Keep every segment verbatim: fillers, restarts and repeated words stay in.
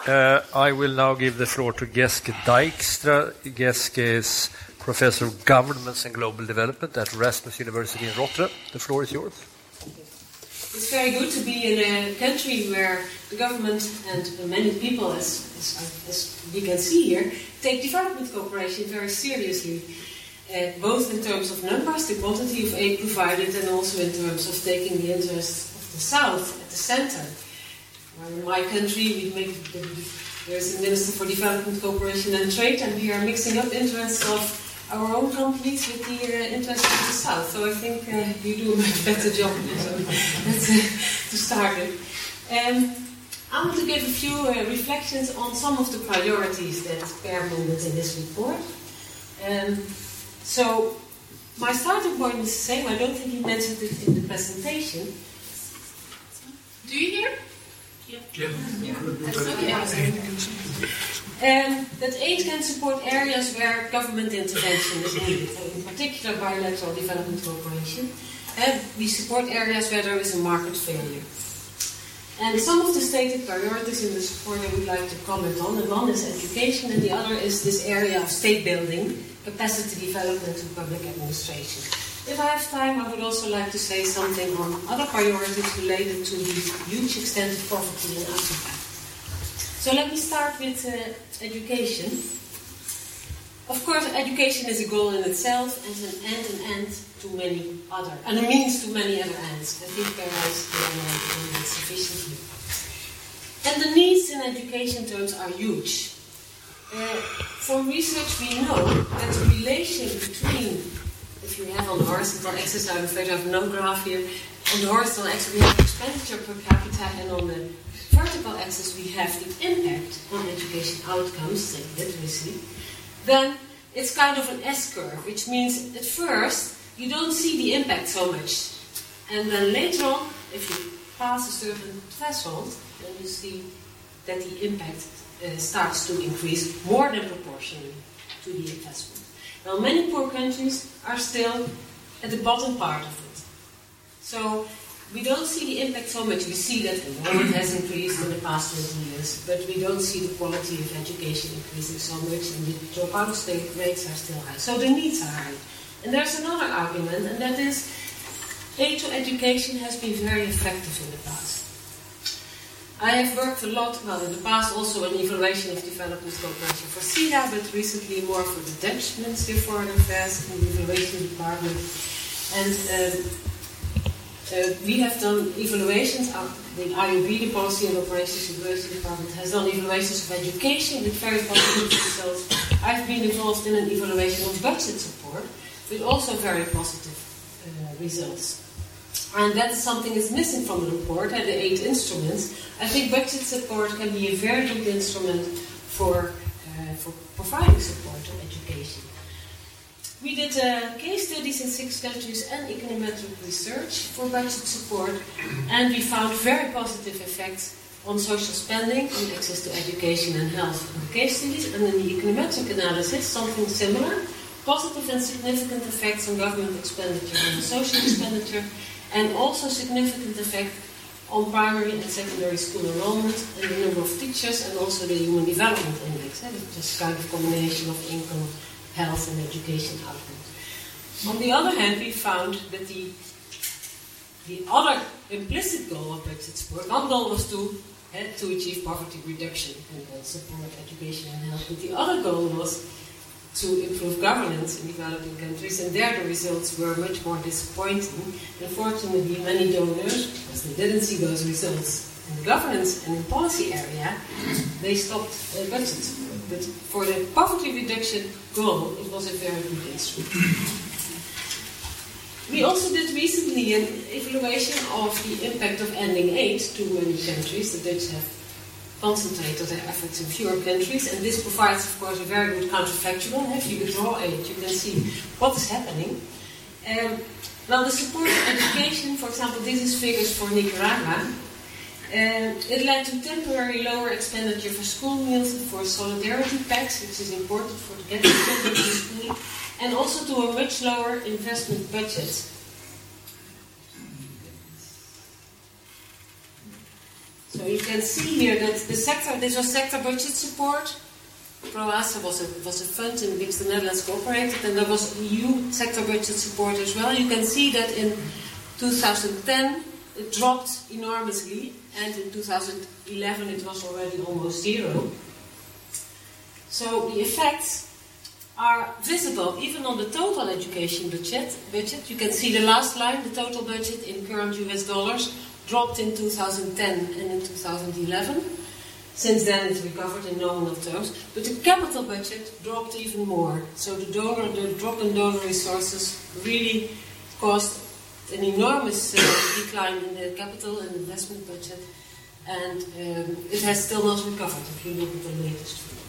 Uh, I will now give the floor to Geske Dijkstra. Geske is Professor of Governments and Global Development at Erasmus University in Rotterdam. The floor is yours. It's very good to be in a country where the government and many people, as, as, as we can see here, take development cooperation very seriously, uh, both in terms of numbers, the quantity of aid provided, and also in terms of taking the interests of the South at the center. In my country, we make there's a Minister for Development, Cooperation and Trade, and we are mixing up interests of our own companies with the uh, interests of the South. So I think uh, you do a much better job. So that's uh, to start with. Um, I want to give a few uh, reflections on some of the priorities that Per mentioned in this report. Um, so my starting point is the same. I don't think he mentioned it in the presentation. Do you hear? Yeah. Yeah. Um, that aid can support areas where government intervention is needed, so in particular bilateral development cooperation. And we support areas where there is a market failure. And some of the stated priorities in the support I would like to comment on, and one is education and the other is this area of state building, capacity development and public administration. If I have time, I would also like to say something on other priorities related to the huge extent of poverty in Africa. So let me start with uh, education. Of course, education is a goal in itself and an end and end to many other, and a means to many other ends. I think there is uh, sufficiently. And the needs in education terms are huge. Uh, from research, we know that the relation between, if you have on the horizontal axis, I'm afraid I have no graph here, on the horizontal axis we have expenditure per capita, and on the vertical axis we have the impact on education outcomes, like literacy, then it's kind of an S-curve, which means at first you don't see the impact so much. And then later on, if you pass a certain threshold, then you see that the impact uh, starts to increase more than proportionally to the investment. Now, many poor countries are still at the bottom part of it. So we don't see the impact so much. We see that enrollment has increased in the past twenty years, but we don't see the quality of education increasing so much, and the dropout rates are still high. So the needs are high. And there's another argument, and that is aid to education has been very effective in the past. I have worked a lot, well, in the past also in evaluation of development cooperation for SIDA, but recently more for the Dutch Ministry of Foreign Affairs in the evaluation department. And um, uh, we have done evaluations, uh, the I O B, the Policy and Operations Evaluation Department, has done evaluations of education with very positive results. I've been involved in an evaluation of budget support with also very positive uh, results. And that is something that's missing from the report, and the eight instruments. I think budget support can be a very good instrument for, uh, for providing support to education. We did uh, case studies in six countries and econometric research for budget support, and we found very positive effects on social spending, on access to education and health in the case studies, and in the econometric analysis, something similar, positive and significant effects on government expenditure and social expenditure, and also significant effect on primary and secondary school enrollment and the number of teachers, and also the Human Development Index, eh, just kind of combination of income, health and education outcomes. On the other hand, we found that the, the other implicit goal of budget support, one goal was to, eh, to achieve poverty reduction and uh, support education and health, but the other goal was to improve governance in developing countries, and there the results were much more disappointing. Unfortunately, many donors, because they didn't see those results in the governance and in policy area, they stopped uh, budget support. But for the poverty reduction goal, it was a very good instrument. We also did recently an evaluation of the impact of ending aid to many countries. The Dutch have concentrated their efforts in fewer countries, and this provides, of course, a very good counterfactual. If you withdraw aid, you can see what is happening. Um, now, the support of education, for example, this is figures for Nicaragua. Um, it led to temporary lower expenditure for school meals and for solidarity packs, which is important for to get children to school, and also to a much lower investment budget. So So you can see here that the sector, this was sector budget support. ProASA was a, was a fund in which the Netherlands cooperated, and there was E U sector budget support as well. You can see that in two thousand ten it dropped enormously, and in two thousand eleven it was already almost zero. So the effects are visible even on the total education budget. budget. You can see the last line, the total budget in current U S dollars, dropped in two thousand ten and in two thousand eleven. Since then it recovered in nominal terms, but the capital budget dropped even more. So the, donor, the drop in donor resources really caused an enormous uh, decline in the capital and investment budget, and um, it has still not recovered if you look at the latest figure.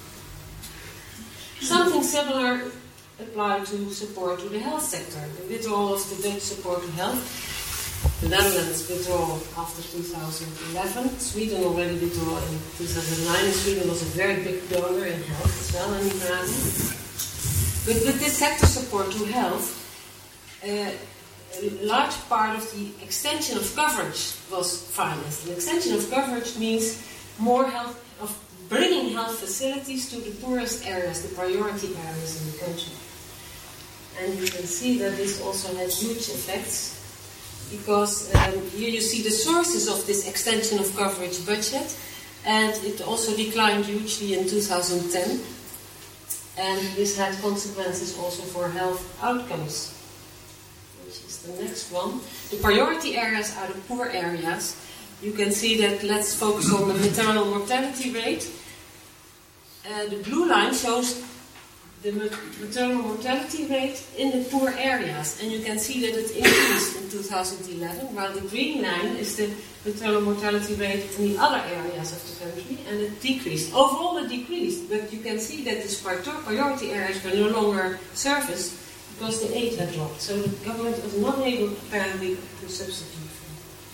Something similar applied to support to the health sector. The withdrawal of the Dutch support to health. The Netherlands withdrew after two thousand eleven. Sweden already withdrew in two thousand nine. And Sweden was a very big donor in health as well in Ukraine. But with this sector support to health, uh, a large part of the extension of coverage was financed. And extension of coverage means more health, of bringing health facilities to the poorest areas, the priority areas in the country. And you can see that this also has huge effects, because um, here you see the sources of this extension of coverage budget, and it also declined hugely in two thousand ten, and this had consequences also for health outcomes, which is the next one. The priority areas are the poor areas. You can see that, let's focus on the maternal mortality rate. Uh, the blue line shows the maternal mortality rate in the poor areas, and you can see that it increased in two thousand eleven, while the green line is the maternal mortality rate in the other areas of the country, and it decreased. Overall it decreased, but you can see that these priority areas were no longer serviced because the aid had dropped, so the government was not able apparently to substitute for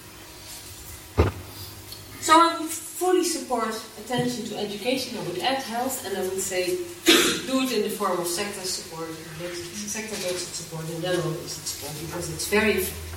it. So I would fully support attention to education. I would add health, and I would say do it in the form of sector support, sector budget support, and then all budget support, because it's very effective.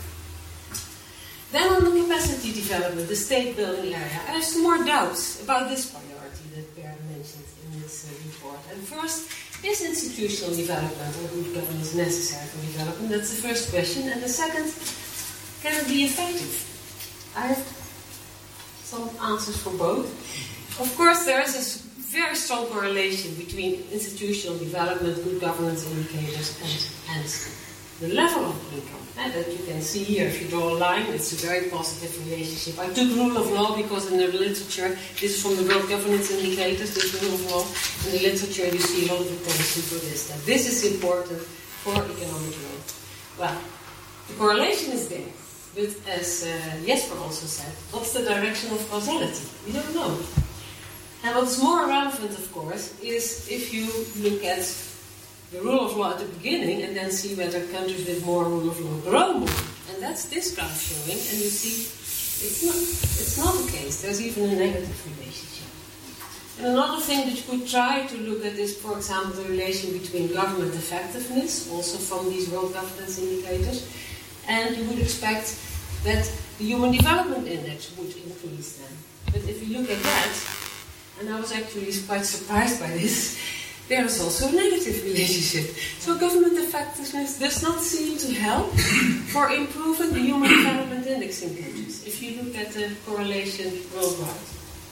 Then on the capacity development, the state building area, I have some more doubts about this priority that Bert mentioned in this uh, report. And first, is institutional development or good governance necessary for development? That's the first question. And the second, can it be effective? I have some answers for both. Of course, there is a very strong correlation between institutional development, good governance indicators, and, and the level of income. And that you can see here, if you draw a line, it's a very positive relationship. I took rule of law because in the literature, this is from the World Governance Indicators, this rule of law. In the literature, you see a lot of attention to this. That this is important for economic growth. Well, the correlation is there. But as uh, Jesper also said, what's the direction of causality? We don't know. And what's more relevant, of course, is if you look at the rule of law at the beginning and then see whether countries with more rule of law grow more. And that's this graph showing, and you see it's not, it's not the case. There's even a negative relationship. And another thing that you could try to look at is, for example, the relation between government effectiveness, also from these World Governance Indicators, and you would expect that the Human Development Index would increase then. But if you look at that, and I was actually quite surprised by this, there is also a negative relationship. So government effectiveness does not seem to help for improving the Human Development Index in countries, if you look at the correlation worldwide.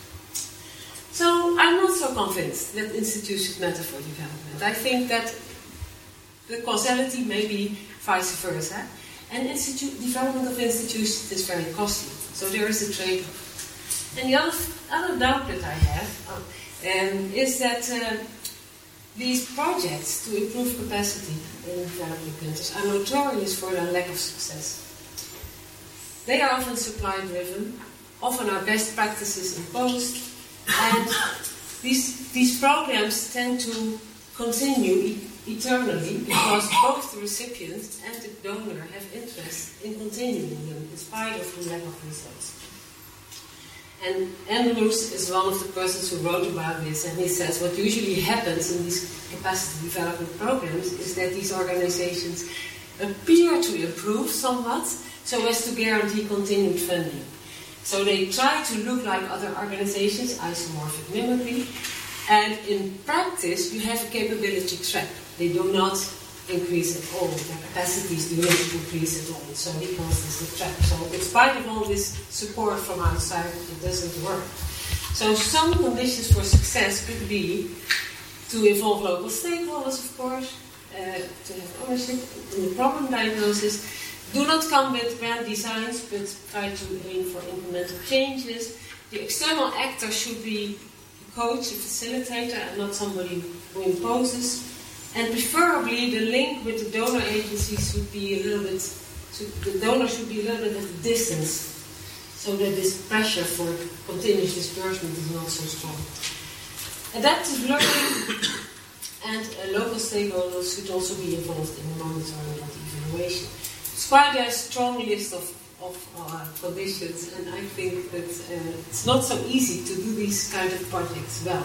So I'm not so convinced that institutions matter for development. I think that the causality may be vice versa. And institute, development of institutions is very costly, so there is a trade-off. And the other, other doubt that I have um, is that uh, these projects to improve capacity in developing countries are notorious for their lack of success. They are often supply-driven, often are best practices imposed, and these, these programs tend to continue eternally because both the recipient and the donor have interest in continuing them in spite of the lack of results. And Andrews is one of the persons who wrote about this, and he says what usually happens in these capacity development programs is that these organizations appear to improve somewhat so as to guarantee continued funding. So they try to look like other organizations, isomorphic mimicry, and in practice you have a capability trap. They do not increase at all, their capacities do not increase at all, so he calls this the trap. So in spite of all this support from outside, it doesn't work. So some conditions for success could be to involve local stakeholders, of course, uh, to have ownership in the problem diagnosis. Do not come with grand designs, but try to aim for incremental changes. The external actor should be a coach, a facilitator, and not somebody who imposes. And preferably, the link with the donor agencies should be a little bit, should, the donor should be a little bit at a distance, so that this pressure for continuous disbursement is not so strong. Adaptive learning and uh, local stakeholders should also be involved in the monitoring and evaluation. It's quite a strong list of, of uh, conditions, and I think that uh, it's not so easy to do these kind of projects well.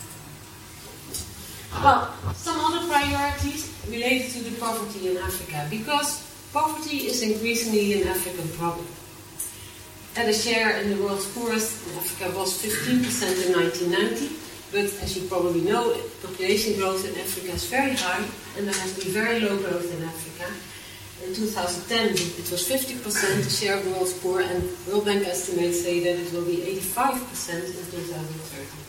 Well, some other priorities related to the poverty in Africa, because poverty is increasingly an African problem. And the share in the world's poorest in Africa was fifteen percent in nineteen ninety, but as you probably know, population growth in Africa is very high, and there has been very low growth in Africa. In two thousand ten, it was fifty percent the share of the world's poor, and World Bank estimates say that it will be eighty-five percent in two thousand thirty.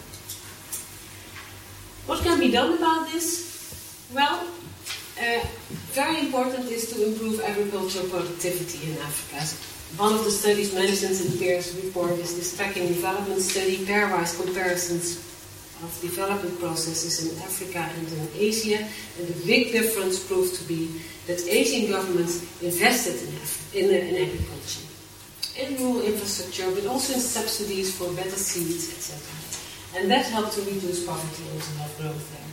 What can be done about this? Well, uh, very important is to improve agricultural productivity in Africa. One of the studies mentioned in Pear's report is this tracking development study, pairwise comparisons of development processes in Africa and in Asia, and the big difference proved to be that Asian governments invested in, Af- in, in agriculture, in rural infrastructure, but also in subsidies for better seeds, et cetera. And that helped to reduce poverty and to help growth there.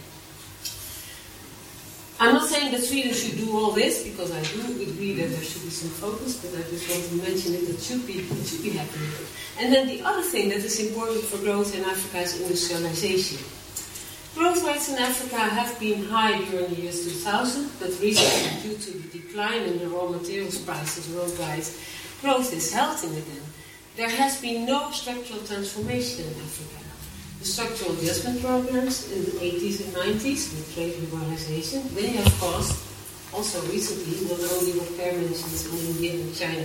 I'm not saying that Sweden should do all this, because I do agree that there should be some focus, but I just want to mention it, it should be, it should be happening. And then the other thing that is important for growth in Africa is industrialization. Growth rates in Africa have been high during the years two thousand, but recently, due to the decline in the raw materials prices worldwide, growth is halting again. There has been no structural transformation in Africa. The structural adjustment programs in the eighties and nineties with trade liberalization, they have caused, also recently, not only what Per mentions in India and China,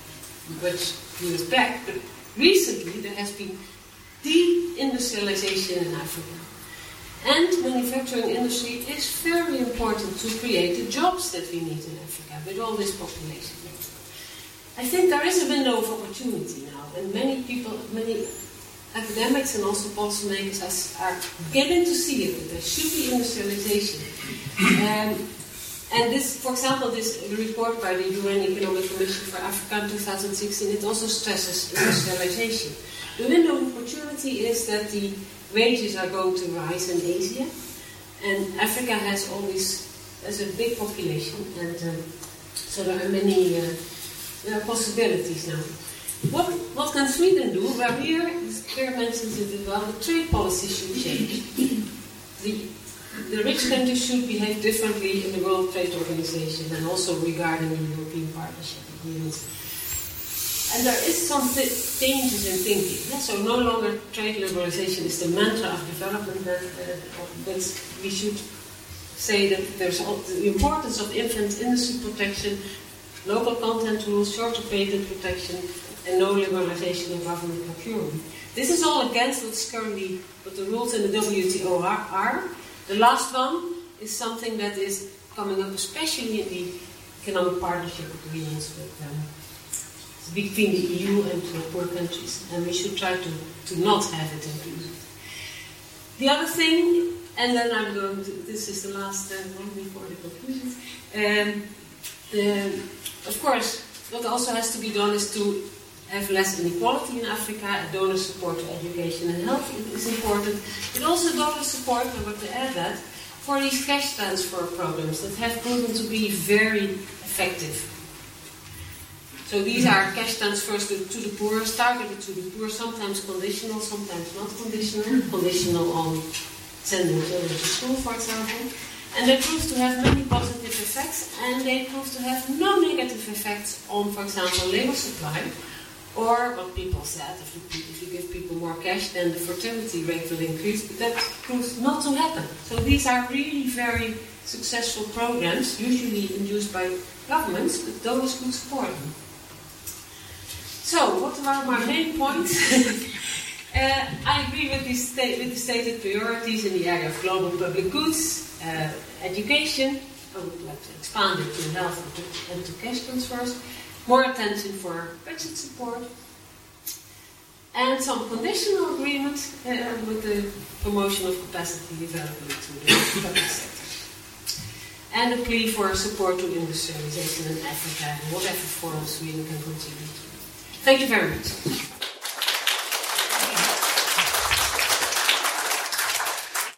which years back, but recently there has been deindustrialization in Africa. And manufacturing industry is very important to create the jobs that we need in Africa with all this population. I think there is a window of opportunity now, and many people, many academics and also policymakers are getting to see it, that there should be industrialization. Um, and this, for example, this report by the U N Economic Commission for Africa in two thousand sixteen, it also stresses industrialization. The window of opportunity is that the wages are going to rise in Asia, and Africa has always has a big population, and um, so there are many uh, there are possibilities now. What, what can Sweden do? Well, here, Per mentions it as well, the trade policy should change. The, the rich countries should behave differently in the World Trade Organization and also regarding the European Partnership Agreements. And there is some th- changes in thinking. Yeah? So no longer trade liberalization is the mantra of development, that, uh, but we should say that there's all, the importance of infant industry protection, local content rules, shorter patent protection, and no liberalization of government procurement. This is all against what's currently what the rules in the W T O are, are. The last one is something that is coming up, especially in the economic partnership agreements with, um, between the E U and the poor countries, and we should try to, to not have it included. The other thing, and then I'm going to, this is the last uh, one before the conclusions. Um, the, of course, what also has to be done is to have less inequality in Africa, and donor support to education and health is important, but also donor support, I want to add that, for these cash transfer programs that have proven to be very effective. So these are cash transfers to, to the poor, targeted to the poor, sometimes conditional, sometimes not conditional, conditional on sending children to school, for example. And they prove to have many positive effects, and they prove to have no negative effects on, for example, labor supply, Or what people said, if you, if you give people more cash, then the fertility rate will increase, but that proves not to happen. So these are really very successful programs, usually induced by governments, but donors could support them. So, what are my main points? uh, I agree with the, sta- with the stated priorities in the area of global public goods, uh, education. I would like to expand it to health and to, and to cash transfers. More attention for budget support. And some conditional agreement uh, with the promotion of capacity development to the public sector. And a plea for support to industrialization in Africa, in whatever form Sweden can contribute to. Thank you very much.